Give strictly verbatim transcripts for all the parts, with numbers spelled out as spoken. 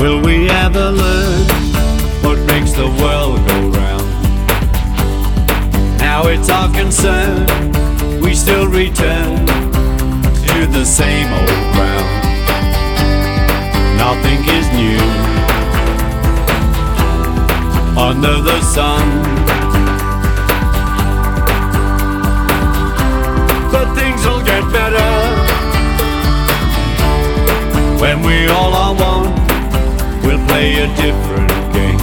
Will we ever learn what makes the world go round? Now it's our concern, we still return to the same old ground. Nothing is new under the sun, but things will get better when we all are one. We'll play a different game.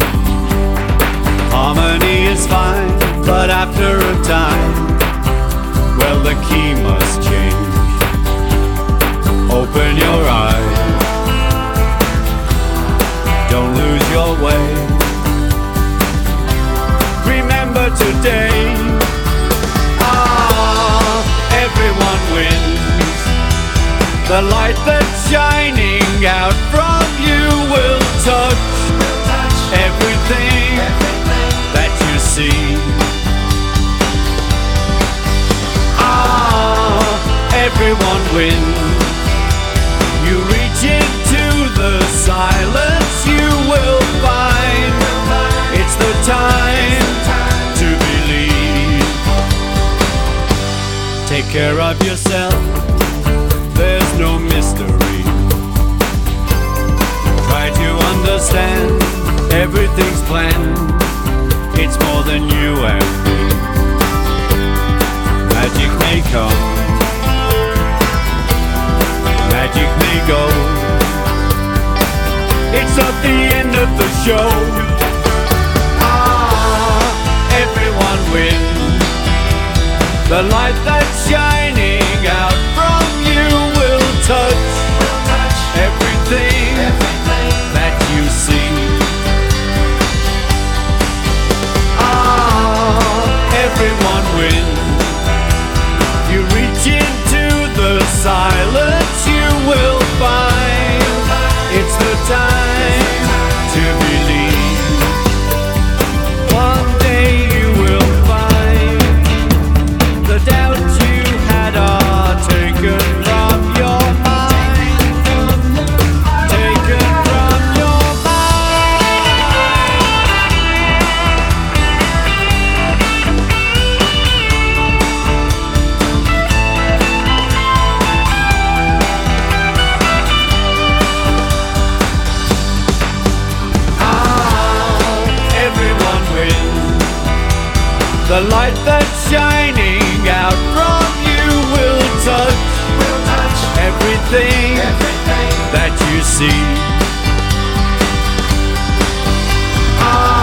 Harmony is fine, but after a time, well, the key must change. Open your eyes, don't lose your way. Remember today, ah, everyone wins. The light that's shining out from you will touch everything that you see. Ah, everyone wins. You reach into the silence, you will find it's the time to believe. Take care of yourself, there's no mystery. Try to understand, everything's planned. It's more than you and me. Magic may come, magic may go. It's not the end of the show. Ah, everyone wins. The light that's shining out from you will touch everything that you see. Ah, everyone wins. You reach into the silence, you will find it's the time to believe. One day you will find the doubts you had are taken from your mind. Taken from your the light that's shining out from you will touch, will touch everything, everything that you see. Ah.